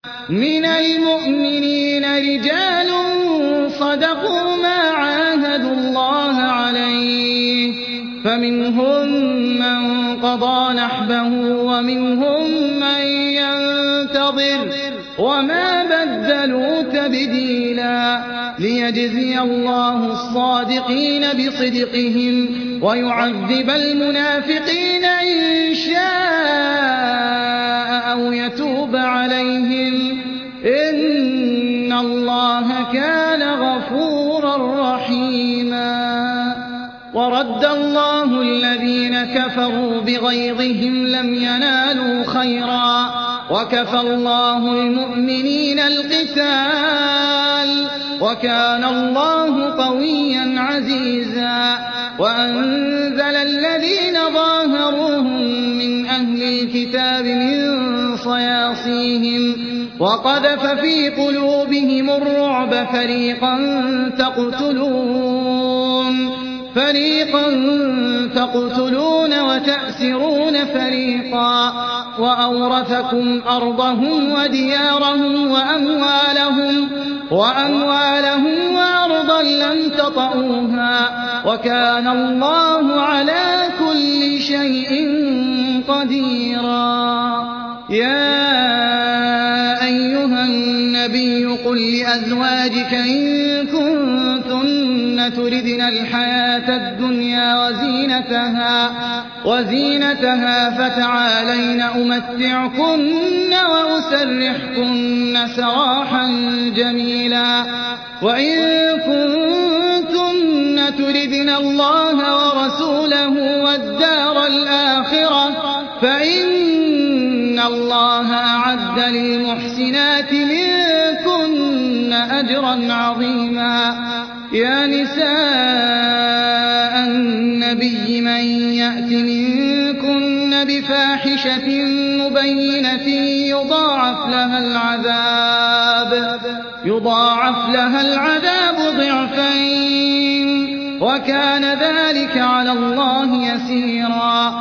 من المؤمنين رجال صدقوا ما عاهدوا الله عليه فمنهم من قضى نحبه ومنهم من ينتظر وما بدلوا تبديلا ليجزي الله الصادقين بصدقهم ويعذب المنافقين إن شاء أو يتوب عليهم إن الله كان غفورا رحيما ورد الله الذين كفروا بغيظهم لم ينالوا خيرا وكفى الله المؤمنين القتال وكان الله قويا عزيزا وأنزل الذين ظاهروهم من أهل الكتاب من صياصيهم وقذف في قلوبهم الرعب فريقا تقتلون وتأسرون فريقا وأورثكم أرضهم وديارهم وأموالهم وأرضا لم تطئوها وكان الله على كل شيء قديرا يا أيها النبي قل لأزواجك إن كنتن تردن الحياة الدنيا وزينتها فتعالين أمتعكن وأسرحكن سراحا جميلا وإن كنتن تردن الله ورسوله والدار الآخرة فإن الله أعد للمحسنات منكن أجرا عظيما يا نساء النبي من يأت منكن بفاحشة مبينة يضاعف لها العذاب ضعفين وكان ذلك على الله يسيرا